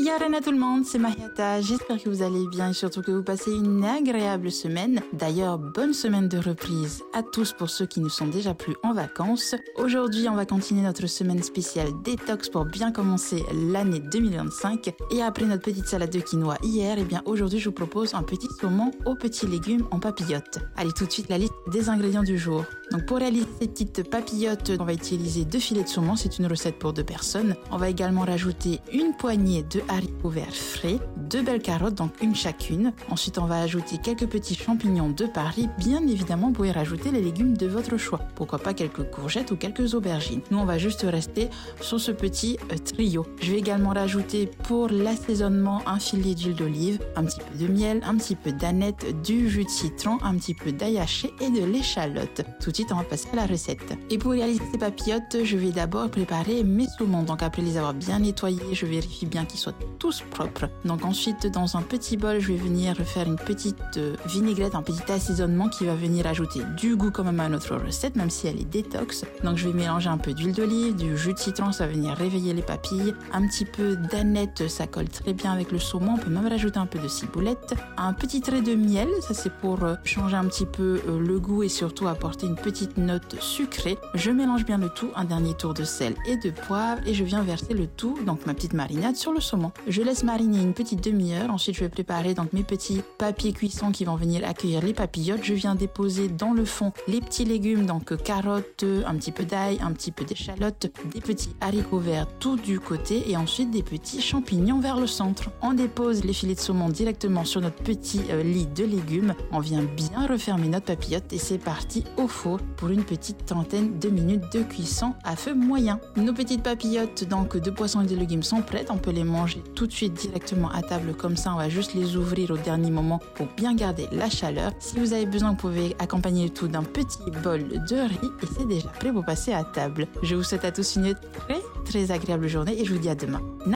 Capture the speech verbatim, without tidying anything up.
Yaren à tout le monde, c'est Mariata, j'espère que vous allez bien et surtout que vous passez une agréable semaine. D'ailleurs, bonne semaine de reprise à tous pour ceux qui ne sont déjà plus en vacances. Aujourd'hui, on va continuer notre semaine spéciale détox pour bien commencer l'année deux mille vingt-cinq. Et après notre petite salade de quinoa hier, eh bien aujourd'hui je vous propose un petit saumon aux petits légumes en papillotes. Allez tout de suite la liste des ingrédients du jour. Donc pour réaliser ces petites papillotes, on va utiliser deux filets de saumon, c'est une recette pour deux personnes. On va également rajouter une poignée de haricots verts frais, deux belles carottes, donc une chacune. Ensuite, on va ajouter quelques petits champignons de Paris. Bien évidemment, vous pouvez rajouter les légumes de votre choix. Pourquoi pas quelques courgettes ou quelques aubergines. Nous, on va juste rester sur ce petit euh, trio. Je vais également rajouter pour l'assaisonnement un filet d'huile d'olive, un petit peu de miel, un petit peu d'aneth, du jus de citron, un petit peu d'ail haché et de l'échalote. Tout de suite, on va passer à la recette. Et pour réaliser ces papillotes, je vais d'abord préparer mes saumons. Donc après les avoir bien nettoyés, je vérifie bien qu'ils soient tous propres. Donc ensuite, dans un petit bol, je vais venir faire une petite euh, vinaigrette, un petit assaisonnement qui va venir ajouter du goût quand même à notre recette, même si elle est détox. Donc je vais mélanger un peu d'huile d'olive, du jus de citron, ça va venir réveiller les papilles, un petit peu d'aneth, ça colle très bien avec le saumon. On peut même rajouter un peu de ciboulette, un petit trait de miel, ça c'est pour euh, changer un petit peu euh, le goût et surtout apporter une petite note sucrée. Je mélange bien le tout, un dernier tour de sel et de poivre et je viens verser le tout, donc ma petite marinade sur le saumon. Je laisse mariner une petite demi-heure. Ensuite, je vais préparer donc mes petits papiers cuissons qui vont venir accueillir les papillotes. Je viens déposer dans le fond les petits légumes, donc carottes, un petit peu d'ail, un petit peu d'échalote, des petits haricots verts tout du côté et ensuite des petits champignons vers le centre. On dépose les filets de saumon directement sur notre petit euh, lit de légumes. On vient bien refermer notre papillote et c'est parti au four pour une petite trentaine de minutes de cuisson à feu moyen. Nos petites papillotes donc de poissons et de légumes sont prêtes. On peut les manger tout de suite directement à table comme ça. On va juste les ouvrir au dernier moment pour bien garder la chaleur. Si vous avez besoin, vous pouvez accompagner le tout d'un petit bol de riz et c'est déjà prêt pour passer à table. Je vous souhaite à tous une très très agréable journée et je vous dis à demain.